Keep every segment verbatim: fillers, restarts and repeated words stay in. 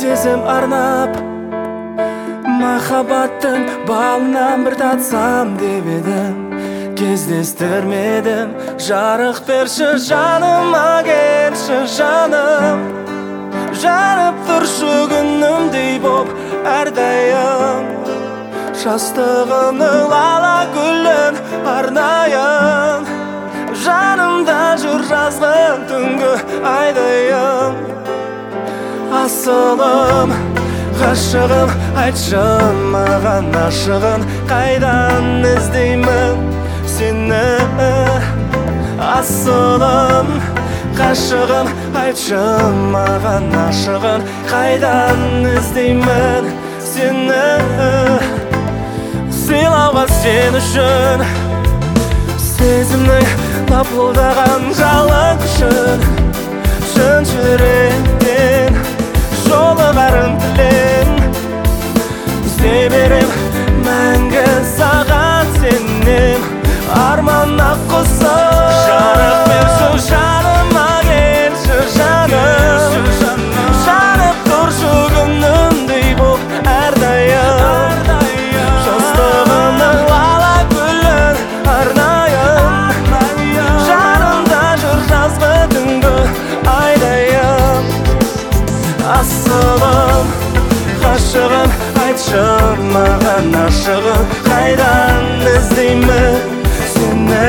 сезім арнап, махаббаттың балынан бір татсам деп едім. Кездестірмедім, жарық берші жаныма, келші жаным. Жанып тұршы күнімдей боп әрдайым, жастығымның лала гүлін арнайын. Жанымда жүр жазғы түнгі айдайым. Асылым, ғашығым, айтшы маған ашығын, қайдан іздеймін сені. Асылым, ғашығым, айтшы маған ашығын, қайдан іздеймін сені. Сыйлауға сен үшін сезімнің лапылдаған жалын күшін, шын жүректен жолығарын тілем. Іздей берем мәңгі саған сенем, арман ақ құсым. Жарық берші жаныма, келші жаным. Жанып тұршы күнімдей боп әрдайым, жастығымның лала гүлін арнайын. Жанымда жүр жазғы түнгі айдайым. Асылым, ғашығым, айтшы маған ашығын, қайдан іздеймін сені.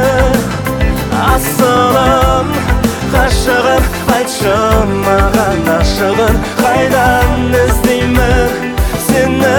Асылым, ғашығым, айтшы маған ашығын, қайдан іздеймін сені.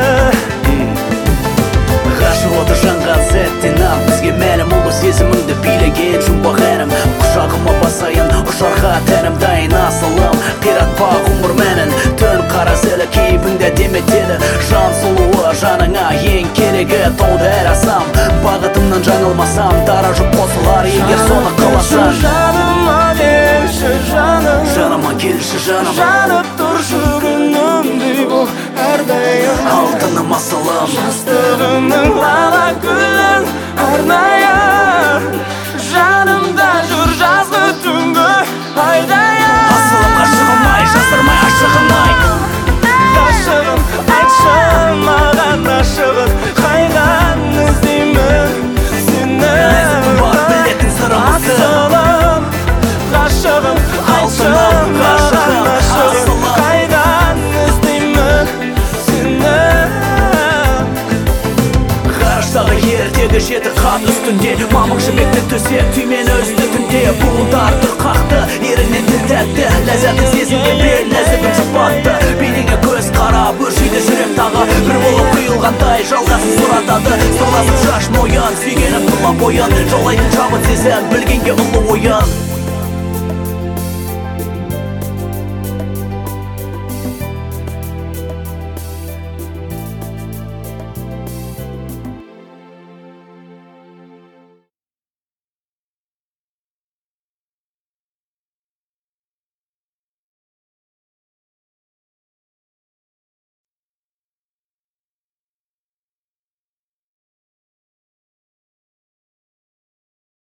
Ғашық оты жанған сәттен ақ, бізге мәлім ұлы сезіміңді билеген жұмбақ әнім. Құшағыма басайын, ұшарға тәнім дайын. Асылым, қиратпа ғұмыр мәнін, түн қара зілі кейпіңді деметеді. Жан сұлуы жаныңа ең керегі, тауды әр асам. Бағытымнан жаңылмасам, дара жұп қосылар егер соны қаласам. Жаныма келші жаным, жаныма келші жаным. жанып тұршы күнімдей боп әрдайым, алтыным асылым. жастығымның лала гүлін арнайын. Жанымда жүр жазғы түнгі айдайын. Асылым, ғашығым ай, жасырмай ашығын ай. Ғашығым, айтшы маған ашығын, қайдан іздеймін сені. Бар білетін сырымызды. Асылым, ғашығым, айтшы маған ашығын, қайдан іздеймін сені. Ғарыштағы ертегі жеті қат үстінде, мамық жібекті төсек түймені үзді түнде. Буындар тұр қақты, ерінен тіл тәтті, ләззатын сезімге бел нәзігім жұпатты. Бейнеңе көз қарап, өршиді жүрек тағы, бір болып құйылғандай жалғасын сұратады. Сырласып шаш мойын, сүйгенім тұла бойын, жаулайтын жабыт сезім, білгенге ұлы ойын.